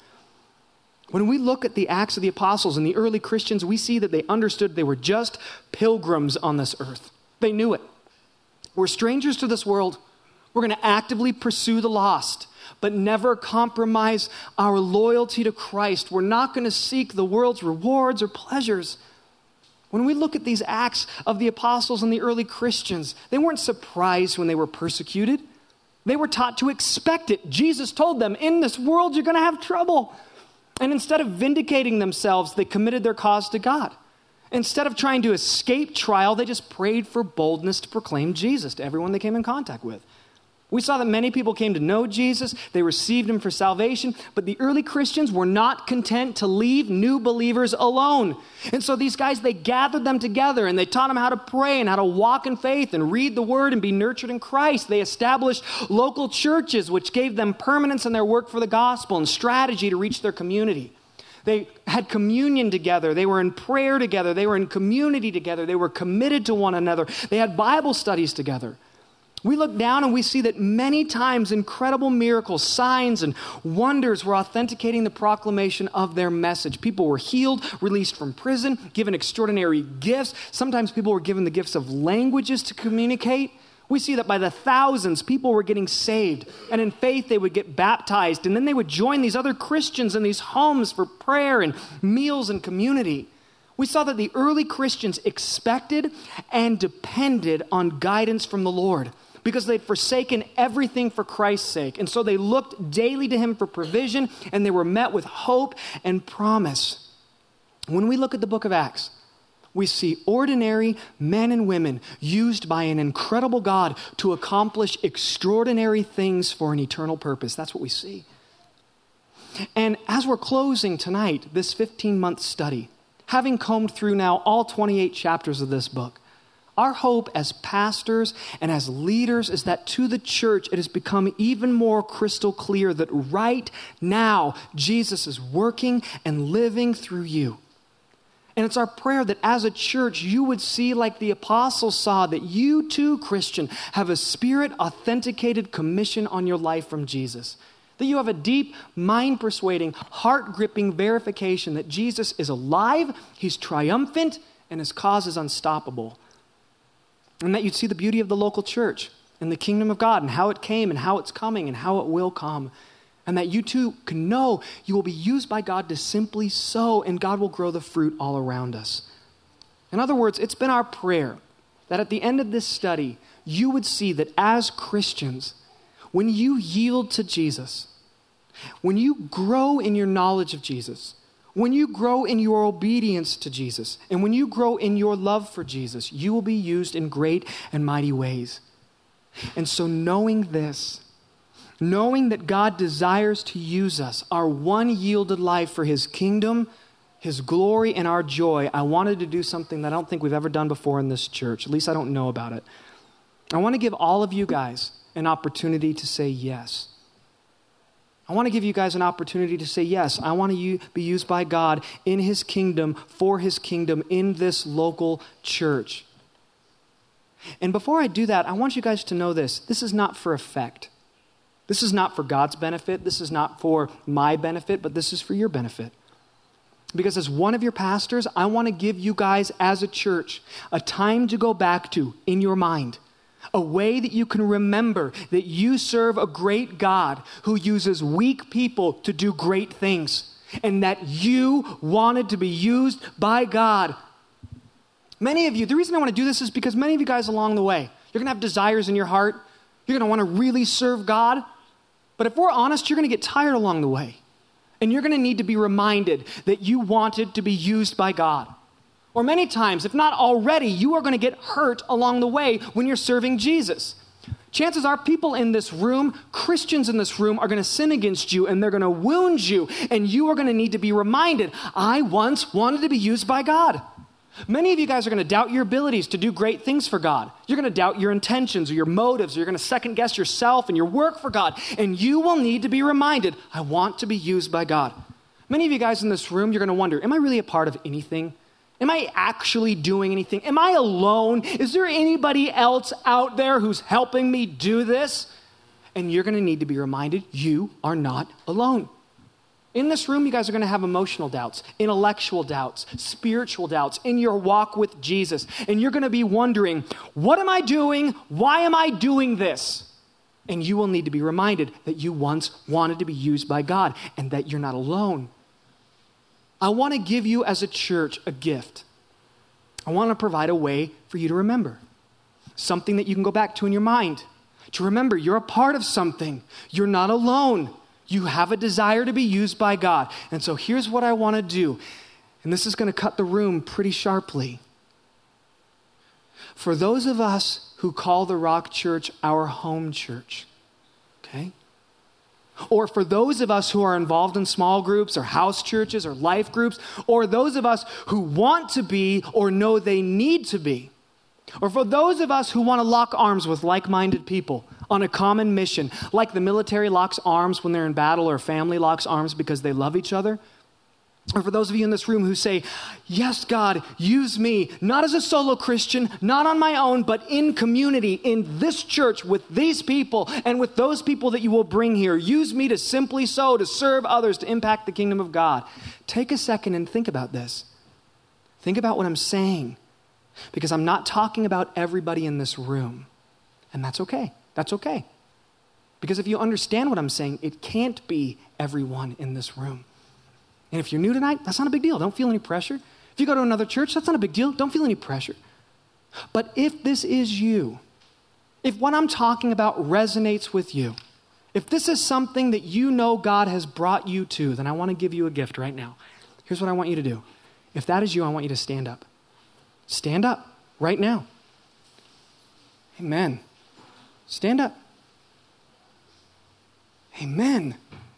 When we look at the Acts of the Apostles and the early Christians, we see that they understood they were just pilgrims on this earth. They knew it. We're strangers to this world. We're going to actively pursue the lost, but never compromise our loyalty to Christ. We're not going to seek the world's rewards or pleasures. When we look at these Acts of the Apostles and the early Christians, they weren't surprised when they were persecuted. They were taught to expect it. Jesus told them, in this world, you're going to have trouble. And instead of vindicating themselves, they committed their cause to God. Instead of trying to escape trial, they just prayed for boldness to proclaim Jesus to everyone they came in contact with. We saw that many people came to know Jesus. They received him for salvation. But the early Christians were not content to leave new believers alone. And so these guys, they gathered them together and they taught them how to pray and how to walk in faith and read the word and be nurtured in Christ. They established local churches, which gave them permanence in their work for the gospel and strategy to reach their community. They had communion together. They were in prayer together. They were in community together. They were committed to one another. They had Bible studies together. We look down and we see that many times incredible miracles, signs, and wonders were authenticating the proclamation of their message. People were healed, released from prison, given extraordinary gifts. Sometimes people were given the gifts of languages to communicate. We see that by the thousands, people were getting saved. And in faith, they would get baptized. And then they would join these other Christians in these homes for prayer and meals and community. We saw that the early Christians expected and depended on guidance from the Lord, because they'd forsaken everything for Christ's sake. And so they looked daily to him for provision, and they were met with hope and promise. When we look at the book of Acts, we see ordinary men and women used by an incredible God to accomplish extraordinary things for an eternal purpose. That's what we see. And as we're closing tonight, this fifteen-month study, having combed through now all twenty-eight chapters of this book, our hope as pastors and as leaders is that to the church, it has become even more crystal clear that right now, Jesus is working and living through you. And it's our prayer that as a church, you would see, like the apostles saw, that you too, Christian, have a spirit-authenticated commission on your life from Jesus. That you have a deep, mind-persuading, heart-gripping verification that Jesus is alive, he's triumphant, and his cause is unstoppable. And that you'd see the beauty of the local church and the kingdom of God and how it came and how it's coming and how it will come. And that you too can know you will be used by God to simply sow, and God will grow the fruit all around us. In other words, it's been our prayer that at the end of this study, you would see that as Christians, when you yield to Jesus, when you grow in your knowledge of Jesus, when you grow in your obedience to Jesus, and when you grow in your love for Jesus, you will be used in great and mighty ways. And so knowing this, knowing that God desires to use us, our one yielded life for his kingdom, his glory, and our joy, I wanted to do something that I don't think we've ever done before in this church. At least I don't know about it. I want to give all of you guys an opportunity to say yes. I want to give you guys an opportunity to say, yes, I want to be used by God in his kingdom, for his kingdom, in this local church. And before I do that, I want you guys to know this. This is not for effect. This is not for God's benefit. This is not for my benefit, but this is for your benefit. Because as one of your pastors, I want to give you guys as a church a time to go back to in your mind. A way that you can remember that you serve a great God who uses weak people to do great things. And that you wanted to be used by God. Many of you, the reason I want to do this is because many of you guys along the way, you're going to have desires in your heart. You're going to want to really serve God. But if we're honest, you're going to get tired along the way. And you're going to need to be reminded that you wanted to be used by God. Or many times, if not already, you are going to get hurt along the way when you're serving Jesus. Chances are people in this room, Christians in this room, are going to sin against you and they're going to wound you. And you are going to need to be reminded, I once wanted to be used by God. Many of you guys are going to doubt your abilities to do great things for God. You're going to doubt your intentions or your motives, or you're going to second guess yourself and your work for God. And you will need to be reminded, I want to be used by God. Many of you guys in this room, you're going to wonder, am I really a part of anything? Am I actually doing anything? Am I alone? Is there anybody else out there who's helping me do this? And you're going to need to be reminded, you are not alone. In this room, you guys are going to have emotional doubts, intellectual doubts, spiritual doubts in your walk with Jesus. And you're going to be wondering, what am I doing? Why am I doing this? And you will need to be reminded that you once wanted to be used by God and that you're not alone. I want to give you as a church a gift. I want to provide a way for you to remember. Something that you can go back to in your mind. To remember you're a part of something. You're not alone. You have a desire to be used by God. And so here's what I want to do. And this is going to cut the room pretty sharply. For those of us who call the Rock Church our home church, okay? Or for those of us who are involved in small groups or house churches or life groups, or those of us who want to be or know they need to be, or for those of us who want to lock arms with like-minded people on a common mission, like the military locks arms when they're in battle or family locks arms because they love each other. Or for those of you in this room who say, yes, God, use me, not as a solo Christian, not on my own, but in community, in this church, with these people, and with those people that you will bring here. Use me to simply sow, to serve others, to impact the kingdom of God. Take a second and think about this. Think about what I'm saying. Because I'm not talking about everybody in this room. And that's okay. That's okay. Because if you understand what I'm saying, it can't be everyone in this room. And if you're new tonight, that's not a big deal. Don't feel any pressure. If you go to another church, that's not a big deal. Don't feel any pressure. But if this is you, if what I'm talking about resonates with you, if this is something that you know God has brought you to, then I want to give you a gift right now. Here's what I want you to do. If that is you, I want you to stand up. Stand up right now. Amen. Stand up. Amen.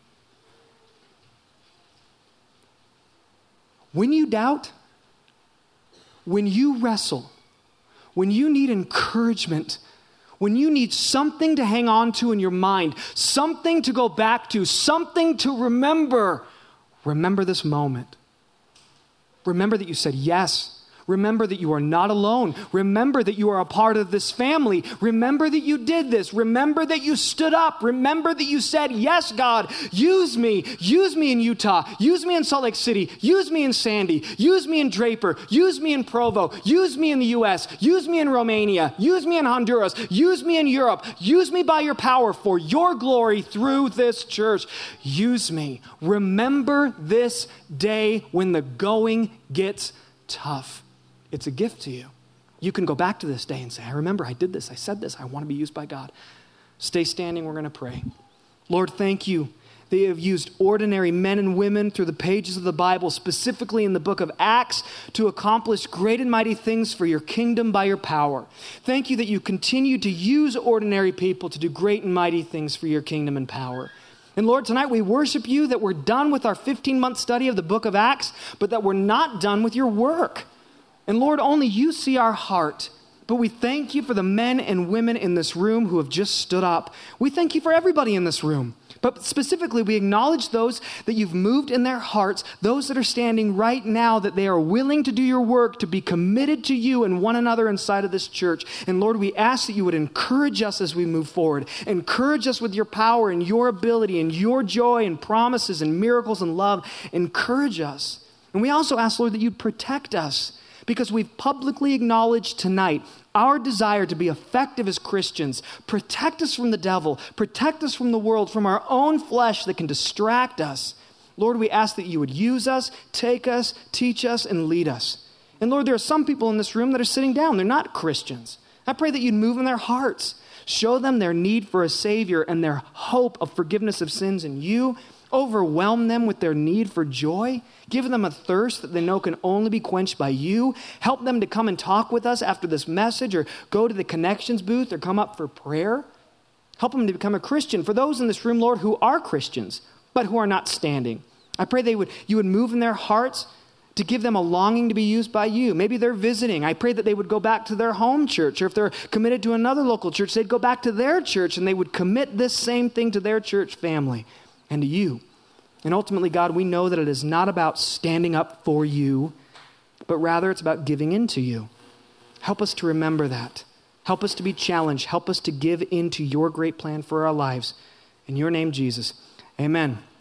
When you doubt, when you wrestle, when you need encouragement, when you need something to hang on to in your mind, something to go back to, something to remember, remember this moment. Remember that you said yes. Remember that you are not alone. Remember that you are a part of this family. Remember that you did this. Remember that you stood up. Remember that you said, yes, God, use me. Use me in Utah. Use me in Salt Lake City. Use me in Sandy. Use me in Draper. Use me in Provo. Use me in the U S. Use me in Romania. Use me in Honduras. Use me in Europe. Use me by your power for your glory through this church. Use me. Remember this day when the going gets tough. It's a gift to you. You can go back to this day and say, I remember I did this. I said this. I want to be used by God. Stay standing. We're going to pray. Lord, thank you that you have used ordinary men and women through the pages of the Bible, specifically in the book of Acts, to accomplish great and mighty things for your kingdom by your power. Thank you that you continue to use ordinary people to do great and mighty things for your kingdom and power. And Lord, tonight we worship you that we're done with our fifteen-month study of the book of Acts, but that we're not done with your work. And Lord, only you see our heart, but we thank you for the men and women in this room who have just stood up. We thank you for everybody in this room, but specifically we acknowledge those that you've moved in their hearts, those that are standing right now, that they are willing to do your work, to be committed to you and one another inside of this church. And Lord, we ask that you would encourage us as we move forward. Encourage us with your power and your ability and your joy and promises and miracles and love. Encourage us. And we also ask, Lord, that you'd protect us, because we've publicly acknowledged tonight our desire to be effective as Christians. Protect us from the devil. Protect us from the world, from our own flesh that can distract us. Lord, we ask that you would use us, take us, teach us, and lead us. And Lord, there are some people in this room that are sitting down. They're not Christians. I pray that you'd move in their hearts. Show them their need for a Savior and their hope of forgiveness of sins in you. Overwhelm them with their need for joy. Give them a thirst that they know can only be quenched by you. Help them to come and talk with us after this message, or go to the Connections booth, or come up for prayer. Help them to become a Christian. For those in this room, Lord, who are Christians, but who are not standing, I pray they would you would move in their hearts to give them a longing to be used by you. Maybe they're visiting. I pray that they would go back to their home church, or if they're committed to another local church, they'd go back to their church, and they would commit this same thing to their church family and to you. And ultimately, God, we know that it is not about standing up for you, but rather it's about giving in to you. Help us to remember that. Help us to be challenged. Help us to give in to your great plan for our lives. In your name, Jesus, amen.